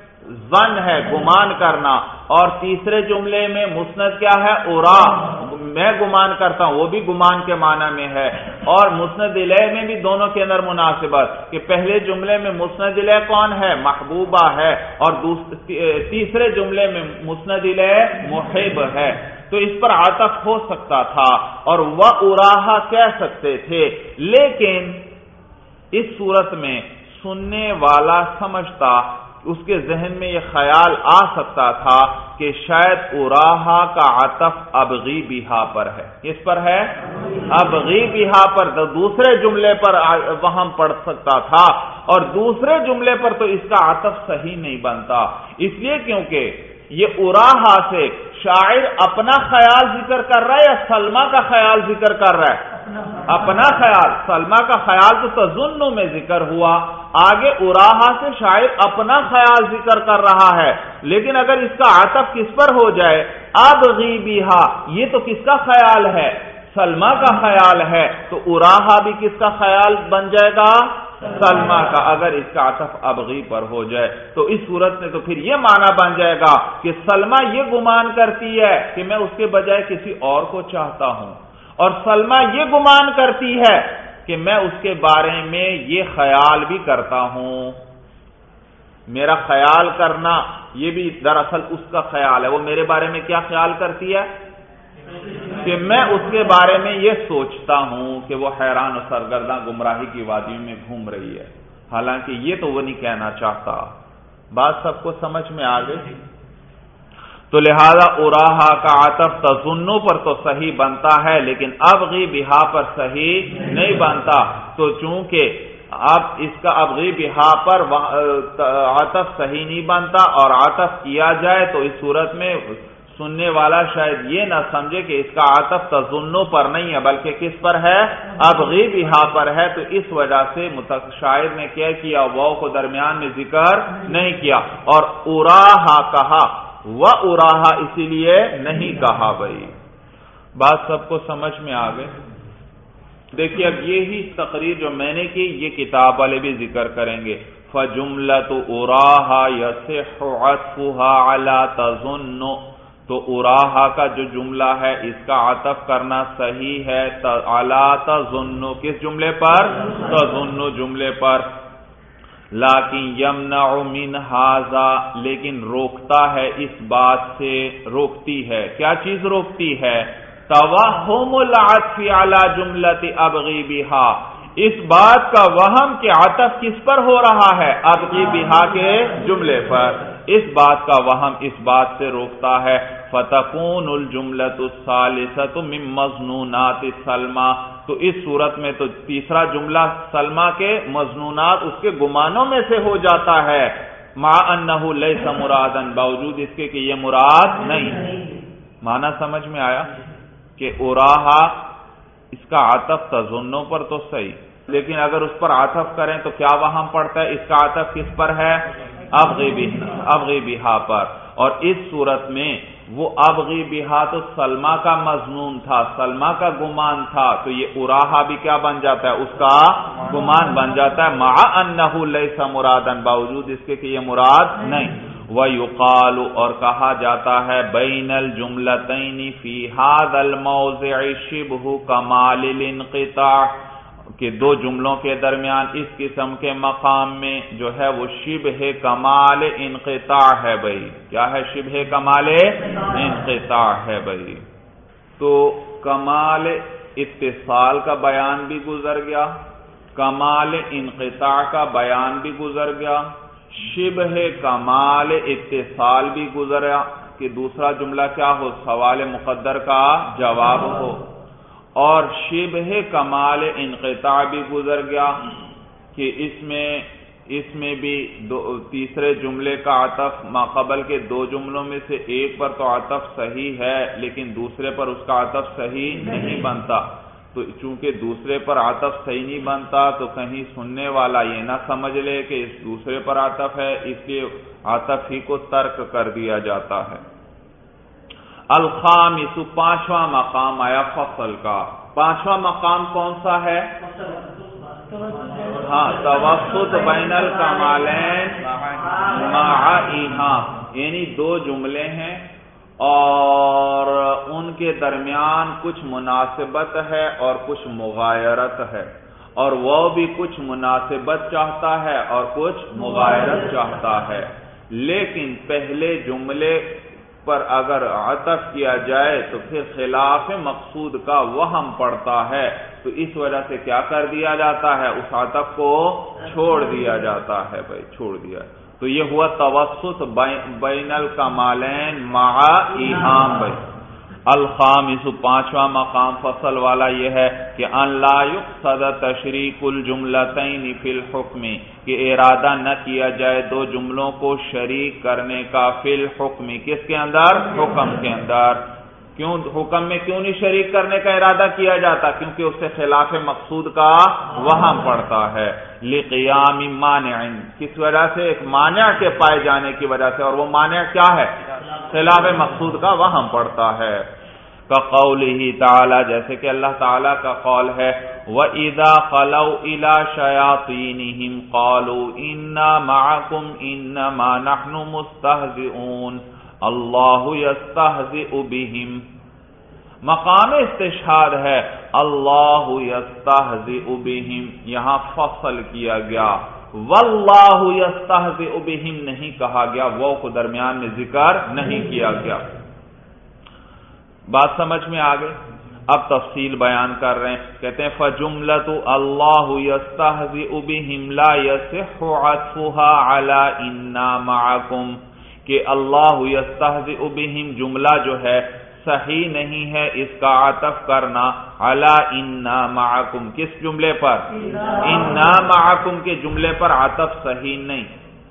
ظن ہے، گمان کرنا. اور تیسرے جملے میں مسند کیا ہے؟ ارا، میں گمان کرتا ہوں، وہ بھی گمان کے معنی میں ہے. اور مسند الیہ میں بھی دونوں کے اندر مناسبت کہ پہلے جملے میں مسند الیہ کون ہے؟ محبوبہ ہے، اور تیسرے جملے میں مسند الیہ محب ہے. تو اس پر عطف ہو سکتا تھا اور وہ اراہا کہہ سکتے تھے، لیکن اس صورت میں سننے والا سمجھتا، اس کے ذہن میں یہ خیال آ سکتا تھا کہ شاید اراہا کا عطف ابغی بہا پر ہے. کس پر ہے؟ ابغی بہا پر. دوسرے جملے پر وہم پڑ سکتا تھا، اور دوسرے جملے پر تو اس کا عطف صحیح نہیں بنتا، اس لیے کیونکہ یہ اراہا سے شاعر اپنا خیال ذکر کر رہا ہے یا سلمہ کا خیال ذکر کر رہا ہے؟ اپنا خیال. سلمہ کا خیال تو تظن میں ذکر ہوا، آگے اراہا سے شاعر اپنا خیال ذکر کر رہا ہے. لیکن اگر اس کا عطف کس پر ہو جائے؟ ابغی بہا، یہ تو کس کا خیال ہے؟ سلمہ کا خیال ہے. تو اراہا بھی کس کا خیال بن جائے گا؟ سلمہ کا. اگر اس کا عطف ابغی پر ہو جائے تو اس صورت میں تو پھر یہ معنی بن جائے گا کہ سلمہ یہ گمان کرتی ہے کہ میں اس کے بجائے کسی اور کو چاہتا ہوں، اور سلمہ یہ گمان کرتی ہے کہ میں اس کے بارے میں یہ خیال بھی کرتا ہوں. میرا خیال کرنا یہ بھی دراصل اس کا خیال ہے. وہ میرے بارے میں کیا خیال کرتی ہے؟ کہ میں اس کے بارے میں یہ سوچتا ہوں کہ وہ حیران و سرگرداں گمراہی کی وادی میں گھوم رہی ہے، حالانکہ یہ تو وہ نہیں کہنا چاہتا. بات سب کو سمجھ میں آ گئی؟ تو لہذا اراہا کا عطف تظنو پر تو صحیح بنتا ہے، لیکن ابغی بہا پر صحیح نہیں بنتا. تو چونکہ اب اس کا ابغی بہا پر عطف صحیح نہیں بنتا، اور عطف کیا جائے تو اس صورت میں سننے والا شاید یہ نہ سمجھے کہ اس کا عطف تظنو پر نہیں ہے بلکہ کس پر ہے؟ ابغی بہا پر ہے، تو اس وجہ سے شاعر نے کیا کیا، واو کو درمیان میں ذکر نہیں کیا اور اراہا کہا، و اراہا اسی لیے نہیں کہا۔ بھائی بات سب کو سمجھ میں آ گئی؟ دیکھیے اب یہی تقریر جو میں نے کی یہ کتاب والے بھی ذکر کریں گے۔ فَجُمْلَةُ اُرَاهَا يَصِحُّ عَطْفُهَا عَلَى تَظُنُّ، تو اراہا کا جو جملہ ہے اس کا عطف کرنا صحیح ہے عَلَى تَظُنُّ، کس جملے پر؟ تَظُنُّ جملے پر۔ لیکن یمنع من ھذا، لیکن روکتا ہے اس بات سے، روکتی ہے، کیا چیز روکتی ہے؟ توہم العطف علی جملۃ ابغی بہا، اس بات کا وہم کہ عطف کس پر ہو رہا ہے؟ ابغی بہا کے جملے پر، اس بات کا وہم اس بات سے روکتا ہے۔ فتکون الجملۃ الثالثۃ من مظنونات سلمى، تو اس صورت میں تو تیسرا جملہ سلمہ کے مظنونات اس کے گمانوں میں سے ہو جاتا ہے، مع انہ لیس مرادا، باوجود اس کے کہ یہ مراد نہیں۔ معنی سمجھ میں آیا کہ اراہا اس کا عطف تظنوں پر تو صحیح، لیکن اگر اس پر عطف کریں تو کیا وہم پڑتا ہے؟ اس کا عطف کس پر ہے؟ ابغی بہا پر، اور اس صورت میں وہ ابغی بہا تو سلمہ کا مظنون تھا، سلمہ کا گمان تھا، تو یہ اراہا بھی کیا بن جاتا ہے؟ اس کا گمان بن جاتا ہے، مع انہ لیس مرادا، باوجود اس کے کہ یہ مراد نہیں۔ وَيُقَالُ، اور کہا جاتا ہے، بَيْنَ الْجُمْلَتَيْنِ فِي هَذَا الْمَوْضِعِ شِبْهُ كَمَالِ الْانْقِطَاعِ، کہ دو جملوں کے درمیان اس قسم کے مقام میں جو ہے وہ شبہ کمال انقطاع ہے۔ بھائی کیا ہے؟ شبہ کمال انقطاع ہے۔ بھائی تو کمال اتصال کا بیان بھی گزر گیا، کمال انقطاع کا بیان بھی گزر گیا، شبہ کمال اتصال بھی گزرا کہ دوسرا جملہ کیا ہو؟ سوال مقدر کا جواب ہو، اور شبہ کمال انقطاع بھی گزر گیا کہ اس میں اس میں بھی دو تیسرے جملے کا عطف ماقبل کے دو جملوں میں سے ایک پر تو عطف صحیح ہے لیکن دوسرے پر اس کا عطف صحیح نہیں بنتا، تو چونکہ دوسرے پر عطف صحیح نہیں بنتا تو کہیں سننے والا یہ نہ سمجھ لے کہ اس دوسرے پر عطف ہے، اس لیے عطف ہی کو ترک کر دیا جاتا ہے۔ الخامس، پانچواں مقام آیا فصل کا۔ پانچواں مقام کون سا ہے؟ ہاں، توسط بین الکمالین مع ایہاں، یعنی دو جملے ہیں اور ان کے درمیان کچھ مناسبت ہے اور کچھ مغایرت ہے، اور وہ بھی کچھ مناسبت چاہتا ہے اور کچھ مغایرت چاہتا ہے، لیکن پہلے جملے پر اگر عطف کیا جائے تو پھر خلاف مقصود کا وہم پڑتا ہے، تو اس وجہ سے کیا کر دیا جاتا ہے؟ اس عطف کو چھوڑ دیا جاتا ہے۔ بھائی چھوڑ دیا، تو یہ ہوا توسط بین الکمالین مع ایہام۔ بھائی الخامس، پانچواں مقام فصل والا یہ ہے کہ ان لا یقصد تشریک الجملتین فی الحکم، کہ ارادہ نہ کیا جائے دو جملوں کو شریک کرنے کا فی الحکم، کس کے اندر؟ حکم کے اندر۔ کیوں حکم میں کیوں نہیں شریک کرنے کا ارادہ کیا جاتا؟ کیونکہ اس سے خلاف مقصود کا وہم پڑتا ہے۔ لقیام مانع، کس وجہ سے؟ ایک مانع کے پائے جانے کی وجہ سے، اور وہ مانع کیا ہے؟ خلاف مقصود کا وہم پڑتا ہے۔ کقولہ تعالی، جیسے کہ اللہ تعالیٰ کا قول ہے، وَإِذَا خَلَوْا إِلَى شَيَاطِينِهِمْ قَالُوا إِنَّا مَعَكُمْ إِنَّمَا نَحْنُ مُسْتَهْزِئُونَ اللہ یستہزئ بہم، مقام استشہاد ہے اللہ یستہزئ بہم، یہاں فصل کیا گیا، واللہ یستہزئ بہم نہیں کہا گیا، وہ کو درمیان میں ذکر نہیں کیا گیا۔ بات سمجھ میں آ گئی؟ اب تفصیل بیان کر رہے ہیں، کہتے ہیں فجملۃ اللہ یستہزئ بہم لا یصح عطفها علی انا معکم، کہ اللہ یستہزئ بہم جملہ جو ہے صحیح نہیں ہے اس کا عطف کرنا علی انا معکم، کس جملے پر؟ انا معکم کے جملے پر عطف صحیح نہیں۔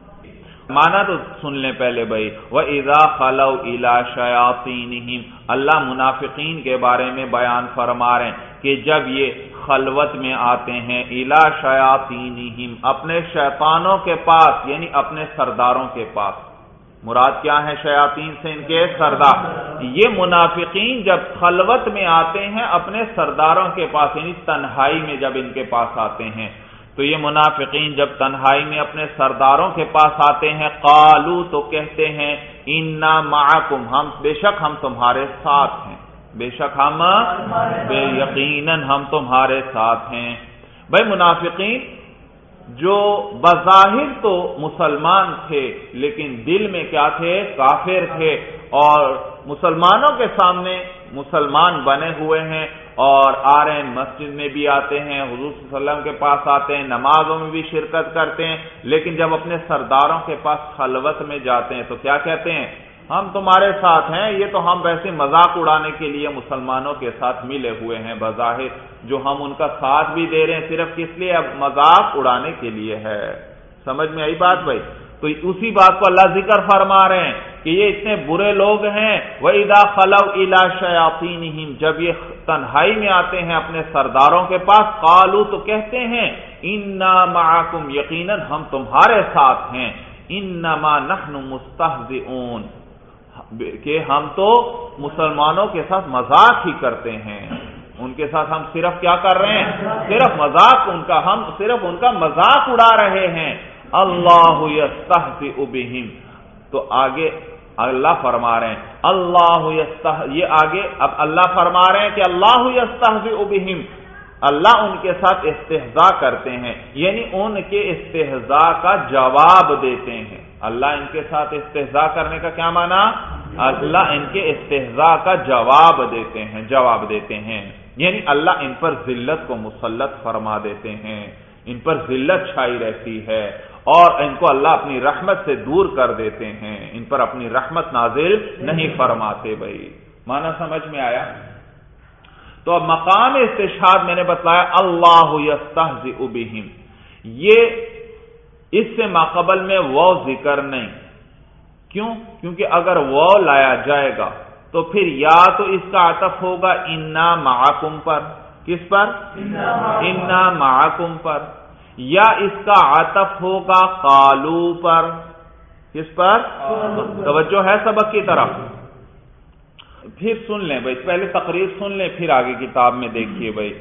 مانا تو سن لیں پہلے بھائی، وَإِذَا خَلَوْا إِلَى شَيَاطِينِهِمْ، اللہ منافقین کے بارے میں بیان فرما رہے ہیں کہ جب یہ خلوت میں آتے ہیں، إِلَى شَيَاطِينِهِمْ، اپنے شیطانوں کے پاس، یعنی اپنے سرداروں کے پاس۔ مراد کیا ہے شیاطین سے؟ ان کے سردار۔ یہ منافقین جب خلوت میں آتے ہیں اپنے سرداروں کے پاس، یعنی تنہائی میں جب ان کے پاس آتے ہیں، تو یہ منافقین جب تنہائی میں اپنے سرداروں کے پاس آتے ہیں، قالو تو کہتے ہیں، انا معکم، ہم بے شک ہم تمہارے ساتھ ہیں، بے شک ہم بے یقیناً ہم تمہارے ساتھ ہیں۔ بھائی منافقین جو بظاہر تو مسلمان تھے لیکن دل میں کیا تھے؟ کافر تھے، اور مسلمانوں کے سامنے مسلمان بنے ہوئے ہیں اور آ رہے ہیں، مسجد میں بھی آتے ہیں، حضور صلی اللہ علیہ وسلم کے پاس آتے ہیں، نمازوں میں بھی شرکت کرتے ہیں، لیکن جب اپنے سرداروں کے پاس خلوت میں جاتے ہیں تو کیا کہتے ہیں؟ ہم تمہارے ساتھ ہیں، یہ تو ہم ویسے مذاق اڑانے کے لیے مسلمانوں کے ساتھ ملے ہوئے ہیں، بظاہر جو ہم ان کا ساتھ بھی دے رہے ہیں صرف کس لیے؟ اب مذاق اڑانے کے لیے ہے۔ سمجھ میں آئی بات بھائی؟ تو اسی بات کو اللہ ذکر فرما رہے ہیں کہ یہ اتنے برے لوگ ہیں۔ وَإِذَا خَلَوْا إِلَى شَيَاطِينِهِمْ، جب یہ تنہائی میں آتے ہیں اپنے سرداروں کے پاس، قالوا تو کہتے ہیں، اِنَّا مَعَكُمْ، یقیناً ہم تمہارے ساتھ ہیں، اِنَّمَا نَحْنُ مُسْتَهْزِئُونَ، کہ ہم تو مسلمانوں کے ساتھ مذاق ہی کرتے ہیں، ان کے ساتھ ہم صرف کیا کر رہے ہیں؟ صرف مذاق ان کا، ہم صرف ان کا مذاق اڑا رہے ہیں۔ اللہ یستہزئ بہم، تو آگے اللہ فرما رہے ہیں، اللہ یستہزئ، یہ آگے اب اللہ فرما رہے ہیں کہ اللہ یستہزئ بہم، اللہ ان کے ساتھ استہزاء کرتے ہیں، یعنی ان کے استہزاء کا جواب دیتے ہیں۔ اللہ ان کے ساتھ استہزاء کرنے کا کیا معنی؟ اللہ ان کے استہزاء کا جواب دیتے ہیں، جواب دیتے ہیں، یعنی اللہ ان پر ذلت کو مسلط فرما دیتے ہیں، ان پر ذلت چھائی رہتی ہے، اور ان کو اللہ اپنی رحمت سے دور کر دیتے ہیں، ان پر اپنی رحمت نازل نہیں فرماتے۔ بھائی معنی سمجھ میں آیا؟ تو اب مقام استشہاد میں نے بتلایا اللہ یستہزئ بہم، یہ اس سے ماقبل میں وہ ذکر نہیں، کیوں؟ کیونکہ اگر وہ لایا جائے گا تو پھر یا تو اس کا عطف ہوگا انا معکم پر، کس پر؟ انا معکم پر، یا اس کا عطف ہوگا قالو پر، کس پر؟ توجہ ہے سبق کی طرف؟ پھر سن لیں بھائی، پہلے تقریر سن لیں پھر آگے کتاب میں دیکھیے۔ بھائی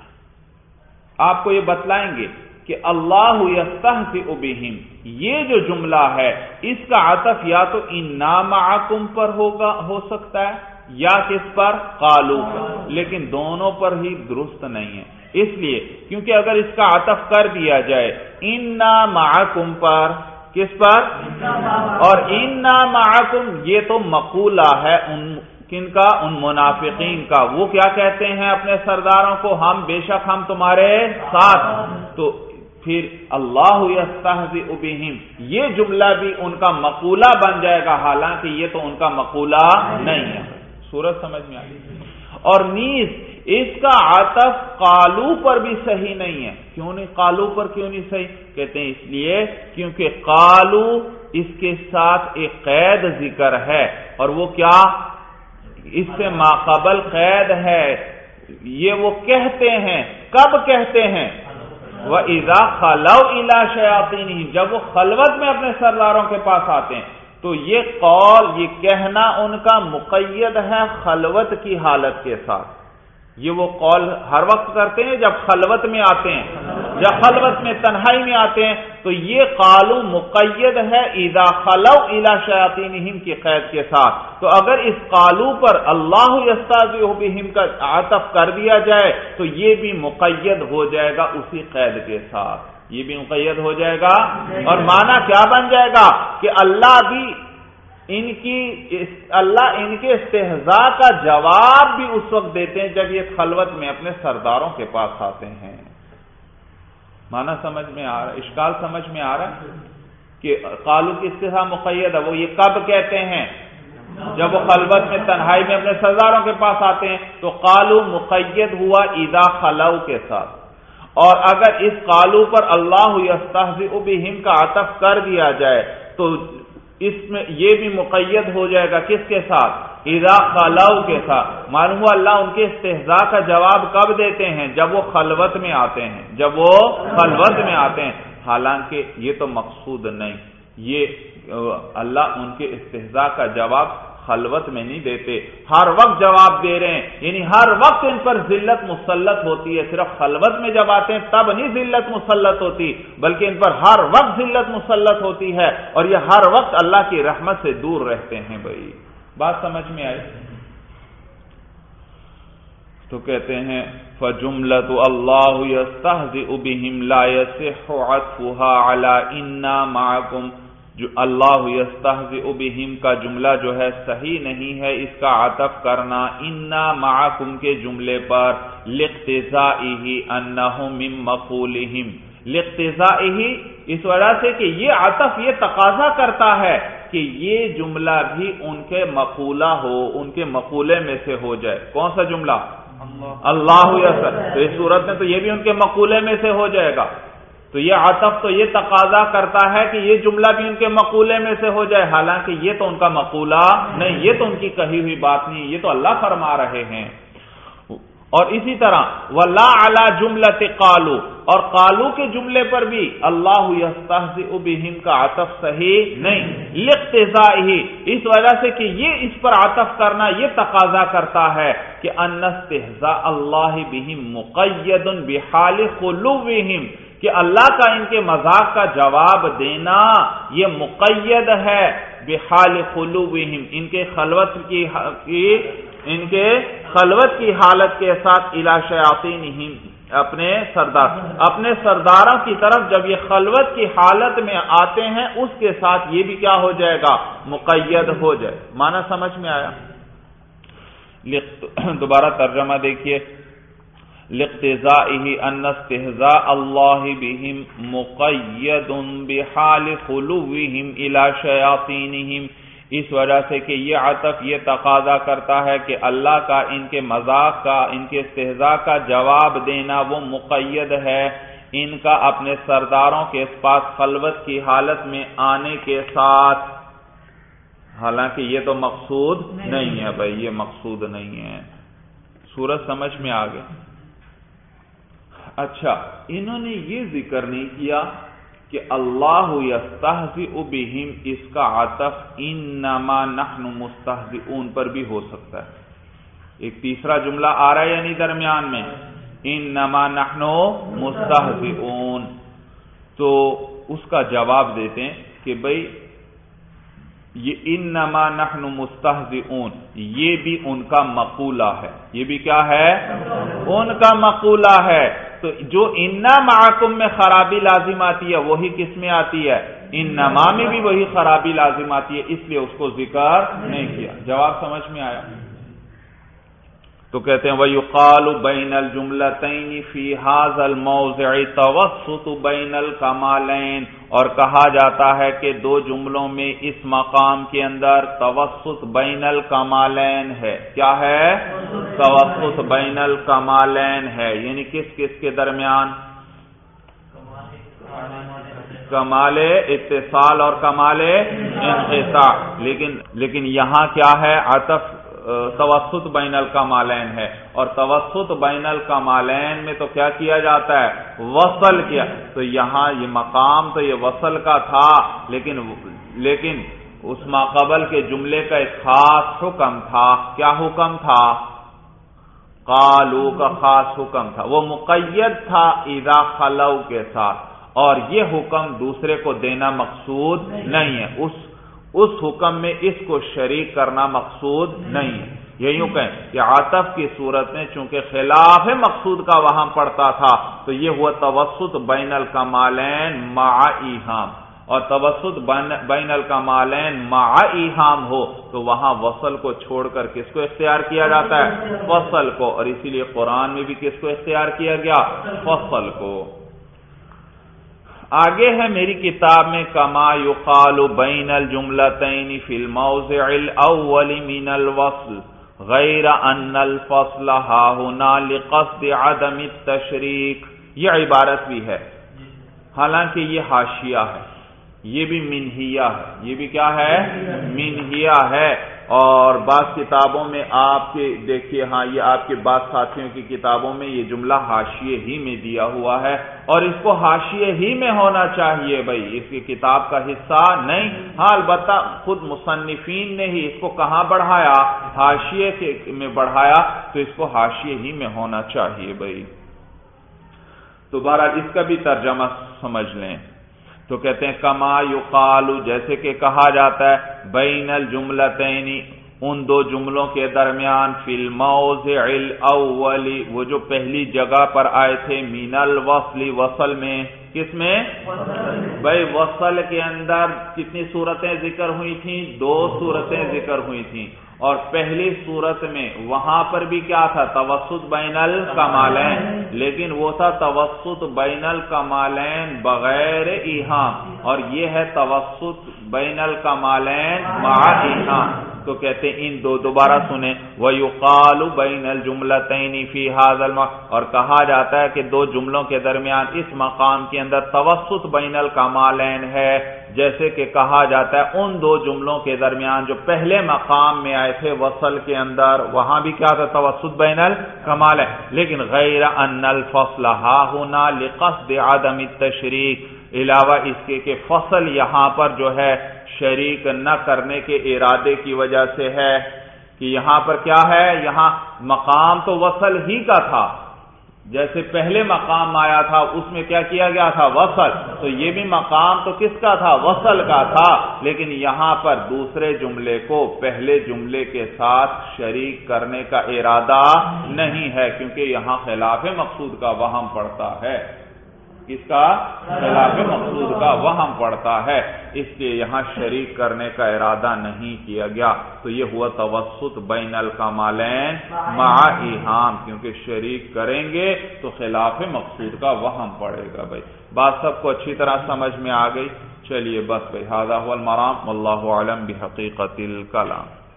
آپ کو یہ بتلائیں گے کہ اللہ یستہزئ بہم، یہ جو جملہ ہے اس کا عطف یا تو انا معکم پر ہوگا، ہو سکتا ہے، یا کس پر؟ قالو پر، لیکن دونوں پر ہی درست نہیں ہے، اس لیے کیونکہ اگر اس کا عطف کر دیا جائے انا معکم پر، کس پر؟ اور انا معکم یہ تو مقولہ ہے ان کن کا؟ ان منافقین کا، وہ کیا کہتے ہیں اپنے سرداروں کو؟ ہم بے شک ہم تمہارے ساتھ، تو پھر اللہ یستہزئ بہم یہ جملہ بھی ان کا مقولہ بن جائے گا، حالانکہ یہ تو ان کا مقولہ نہیں ہے۔ سورج سمجھ میں آئی؟ اور نیز اس کا عطف قالو پر بھی صحیح نہیں ہے۔ کیوں نہیں؟ قالو پر کیوں نہیں صحیح؟ کہتے ہیں اس لیے کیونکہ قالو اس کے ساتھ ایک قید ذکر ہے، اور وہ کیا؟ اس سے ماقبل قید ہے، یہ وہ کہتے ہیں، کب کہتے ہیں؟ وَإِذَا خَلَوْا إِلَى شَيَاطِينِهِمْ، جب وہ خلوت میں اپنے سرداروں کے پاس آتے ہیں، تو یہ قول، یہ کہنا ان کا مقید ہے خلوت کی حالت کے ساتھ۔ یہ وہ قول ہر وقت کرتے ہیں جب خلوت میں آتے ہیں، جب خلوت میں تنہائی میں آتے ہیں، تو یہ قالو مقید ہے اذا خلوا الى شیاطینہم کی قید کے ساتھ۔ تو اگر اس قالو پر اللہ یستہزئ بہم کا عطف کر دیا جائے تو یہ بھی مقید ہو جائے گا اسی قید کے ساتھ، یہ بھی مقید ہو جائے گا، اور معنی کیا بن جائے گا کہ اللہ بھی ان کی اللہ ان کے استہزاء کا جواب بھی اس وقت دیتے ہیں جب یہ خلوت میں اپنے سرداروں کے پاس آتے ہیں۔ معنی سمجھ میں آ رہا ہے؟ اشکال سمجھ میں آ رہا ہے کہ قالو کی استثناء مقید ہے، وہ یہ کب کہتے ہیں؟ جب وہ خلوت میں تنہائی میں اپنے سرداروں کے پاس آتے ہیں تو قالو مقید ہوا اذا خلو کے ساتھ، اور اگر اس قالو پر اللہ یستہزئ بہم کا عطف کر دیا جائے تو اس میں یہ بھی مقید ہو جائے گا کس کے ساتھ؟ اذا خلو کے ساتھ۔ معلوم ہوا اللہ ان کے استہزاء کا جواب کب دیتے ہیں؟ جب وہ خلوت میں آتے ہیں، جب وہ خلوت میں آتے ہیں، حالانکہ یہ تو مقصود نہیں، یہ اللہ ان کے استہزاء کا جواب خلوت میں نہیں دیتے، ہر وقت جواب دے رہے ہیں، یعنی ہر وقت ان پر ذلت مسلط ہوتی ہے، صرف خلوت میں جب آتے ہیں تب نہیں ذلت مسلط ہوتی، بلکہ ان پر ہر وقت ذلت مسلط ہوتی ہے، اور یہ ہر وقت اللہ کی رحمت سے دور رہتے ہیں۔ بھائی بات سمجھ میں آئی؟ تو کہتے ہیں فَجُمْلَةُ اللَّهُ يَسْتَهْزِئُ بِهِمْ لَا يَصِحُّ عَطْفُهَا عَلَى إِنَّا مَعَكُمْ، جو اللہ یستہزئ بہم کا جملہ جو ہے صحیح نہیں ہے اس کا عطف کرنا انا معکم کے جملے پر، لاقتضائہ انہ من مقولہم، لاقتضائہ اس وجہ سے کہ یہ عطف یہ تقاضا کرتا ہے کہ یہ جملہ بھی ان کے مقولہ ہو، ان کے مقولے میں سے ہو جائے۔ کون سا جملہ؟ اللہ یستہزئ، تو اس صورت میں تو یہ بھی ان کے مقولے میں سے ہو جائے گا، تو یہ عطف تو یہ تقاضا کرتا ہے کہ یہ جملہ بھی ان کے مقولے میں سے ہو جائے، حالانکہ یہ تو ان کا مقولہ نہیں، یہ تو ان کی کہی ہوئی بات نہیں، یہ تو اللہ فرما رہے ہیں۔ اور اسی طرح وَلَا عَلَى جُمْلَةِ قَالُوا، اور قالو کے جملے پر بھی اللہ یستہزئ بہم کا عطف صحیح نہیں، لاقتضائہ اس وجہ سے کہ یہ اس پر عطف کرنا یہ تقاضا کرتا ہے کہ ان استہزاء اللہ بہم مقید بحال خلوہم، کہ اللہ کا ان کے مذاق کا جواب دینا یہ مقید ہے بحال خلوہم، ان کے خلوت کی ان کے خلوت کی حالت کے ساتھ الی شیاطینہم، اپنے سردار اپنے سرداروں کی طرف جب یہ خلوت کی حالت میں آتے ہیں اس کے ساتھ یہ بھی کیا ہو جائے گا؟ مقید ہو جائے۔ معنی سمجھ میں آیا؟ دوبارہ ترجمہ دیکھیے، لاقتضائہ ان استہزاء اللہ بہم مقید بحال خلوہم الی شیاطینہم، اس وجہ سے کہ یہ عطف یہ تقاضا کرتا ہے کہ اللہ کا ان کے مذاق کا ان کے استہزاء کا جواب دینا وہ مقید ہے ان کا اپنے سرداروں کے پاس خلوت کی حالت میں آنے کے ساتھ، حالانکہ یہ تو مقصود نہیں ہے۔ بھائی یہ مقصود نہیں ہے۔ سورج سمجھ میں آ گئی؟ اچھا، انہوں نے یہ ذکر نہیں کیا کہ اللہ یستہزئ بہم اس کا عطف انما نحن مستہزئون پر بھی ہو سکتا ہے۔ ایک تیسرا جملہ آ رہا ہے یعنی درمیان میں انما نحن مستہزئون، تو اس کا جواب دیتے ہیں کہ بھئی یہ انما نحن مستہزئون یہ بھی ان کا مقولہ ہے، یہ بھی کیا ہے؟ ان کا مقولہ ہے۔ تو جو انا معکم میں خرابی لازم آتی ہے وہی کس میں آتی ہے؟ انما میں بھی وہی خرابی لازم آتی ہے، اس لیے اس کو ذکر نہیں کیا۔ جواب سمجھ میں آیا؟ تو کہتے ہیں وَيُقَالُ بَيْنَ الْجُمْلَتَيْنِ فِي هَذَا الْمَوْضِعِ تَوَسُّطُ بَيْنَ الْكَمَالَيْنِ، اور کہا جاتا ہے کہ دو جملوں میں اس مقام کے اندر توسط بین الکمالین ہے۔ کیا ہے؟ توسط بین الکمالین ہے، یعنی کس کس کے درمیان؟ کمال اتصال اور کمال انقطاع، لیکن لیکن یہاں کیا ہے؟ عطف توسط بین الکمالین ہے، اور توسط بین الکمالین میں تو کیا کیا جاتا ہے؟ وصل کیا۔ تو یہاں یہ مقام تو یہ وصل کا تھا، لیکن لیکن اس ماقبل کے جملے کا ایک خاص حکم تھا۔ کیا حکم تھا؟ قالو کا خاص حکم تھا، وہ مقید تھا اذا خلو کے ساتھ، اور یہ حکم دوسرے کو دینا مقصود نہیں ہے، اس اس حکم میں اس کو شریک کرنا مقصود نہیں ہے۔ یہ یوں کہیں کہ عطف کی صورت میں چونکہ خلاف مقصود کا وہاں پڑتا تھا تو یہ ہوا توسط بین الکمالین مع ایہام، اور توسط بین الکمالین مع ایہام ہو تو وہاں وصل کو چھوڑ کر کس کو اختیار کیا جاتا ہے؟ فصل کو، اور اسی لیے قرآن میں بھی کس کو اختیار کیا گیا؟ فصل کو۔ آگے ہے میری کتاب میں کما یقال بین الجملتین فی الموضع الاول من الوصل غیر ان الفصل ہا ہنا لقصد عدم التشریک، یہ عبارت بھی ہے، حالانکہ یہ حاشیہ ہے، یہ بھی منہیہ ہے، یہ بھی کیا ہے؟ منہیہ ہے۔ اور بعض کتابوں میں آپ کے دیکھیے، ہاں یہ آپ کے بعض ساتھیوں کی کتابوں میں یہ جملہ حاشیے ہی میں دیا ہوا ہے، اور اس کو حاشیے ہی میں ہونا چاہیے بھائی، اس کی کتاب کا حصہ نہیں۔ ہاں البتہ خود مصنفین نے ہی اس کو کہاں بڑھایا؟ حاشیے کے میں بڑھایا، تو اس کو حاشیے ہی میں ہونا چاہیے بھائی۔ تو بہرحال اس کا بھی ترجمہ سمجھ لیں، تو کہتے ہیں کما یقال، جیسے کہ کہا جاتا ہے، بین الجملتین، ان دو جملوں کے درمیان، فی الموضع الاول، وہ جو پہلی جگہ پر آئے تھے، من الوصل، وصل میں، کس میں؟ بھائی وصل کے اندر کتنی صورتیں ذکر ہوئی تھیں؟ دو صورتیں ذکر ہوئی تھیں، اور پہلی صورت میں وہاں پر بھی کیا تھا؟ توسط بین الکمالین، لیکن وہ تھا توسط بین الکمالین بغیر ایہام، اور یہ ہے توسط بین الکمالین مع ایہام۔ تو کہتے ہیں ان دو دوبارہ سنیں، وَيُقَالُ بَيْنَ الْجُمْلَتَيْنِ فِي هَذَا الْمَقَامِ، اور کہا جاتا ہے کہ دو جملوں کے درمیان اس مقام کے اندر توسط بین الکمالین ہے، جیسے کہ کہا جاتا ہے ان دو جملوں کے درمیان جو پہلے مقام میں آئے تھے وصل کے اندر، وہاں بھی کیا تھا؟ توسط بین الکمالین، لیکن غیر ان الفصل ہا ہنا لقصد عدم التشریک، علاوہ اس کے کہ فصل یہاں پر جو ہے شریک نہ کرنے کے ارادے کی وجہ سے ہے، کہ یہاں پر کیا ہے؟ یہاں مقام تو وصل ہی کا تھا، جیسے پہلے مقام آیا تھا اس میں کیا کیا گیا تھا؟ وصل، تو یہ بھی مقام تو کس کا تھا؟ وصل کا تھا، لیکن یہاں پر دوسرے جملے کو پہلے جملے کے ساتھ شریک کرنے کا ارادہ نہیں ہے، کیونکہ یہاں خلاف مقصود کا وہم پڑتا ہے، کس کا؟ خلاف مقصود کا وہم پڑتا ہے، اس لیے یہاں شریک کرنے کا ارادہ نہیں کیا گیا، تو یہ ہوا توسط بین الکمالین مع ایہام، کیونکہ شریک کریں گے تو خلاف مقصود کا وہم پڑے گا بھائی۔ بات سب کو اچھی طرح سمجھ میں آ گئی؟ چلیے بس بھائی، ھذا ھو المرام، واللہ اعلم بحقیقت الکلام۔